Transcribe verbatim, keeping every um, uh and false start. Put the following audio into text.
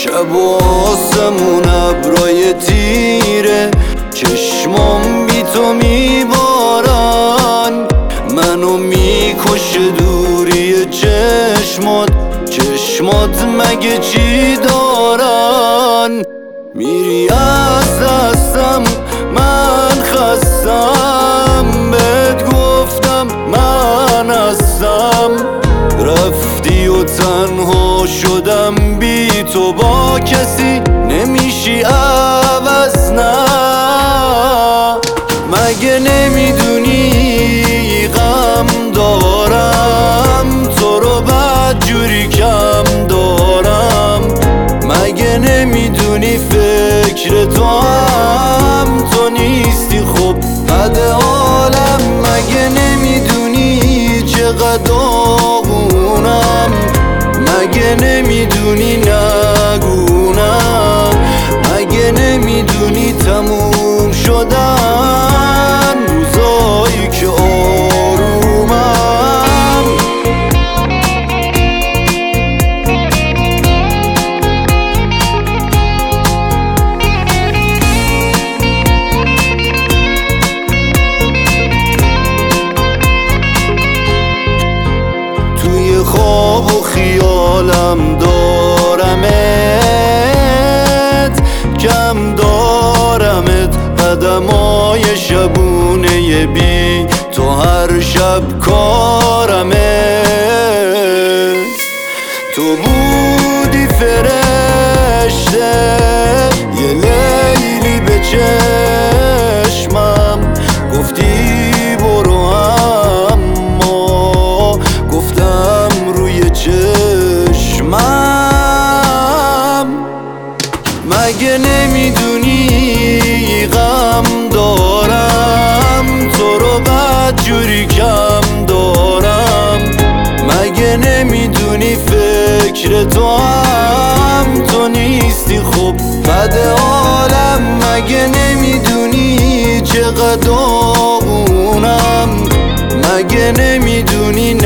شب و آسمون ابرای تیره، چشمام بی تو میبارن، منو میکشه دوری چشمات. چشمات مگه چی دارن؟ میری از دستم، من خستم، بهت گفتم من هستم. رفتی و تنها شدم بی تو، با کسی نمیشی عوض. نه مگه نمیدونی غم دارم، تو رو بدجوری کم دارم. مگه نمیدونی فکر تو هم تو نیستی خب بد عالم. مگه نمیدونی چقدر داغونم، مگه نمیدونی نگونم، مگه نمیدونی تموم شدن روزایی که آرومم. توی خواب و خیالم دارمت، کم دارمت، قدمای شبونه بی تو هر شب کارمت. تو بودی فرشته، یه لیلی به چشمم، گفتی برو اما گفتم روی چشمم. مگه نمیدونی غم دارم، تو رو بدجوری کم دارم. مگه نمیدونی فکر تو هم تو نیستی خب بد عالم. مگه نمیدونی چقدر داغونم، مگه نمیدونی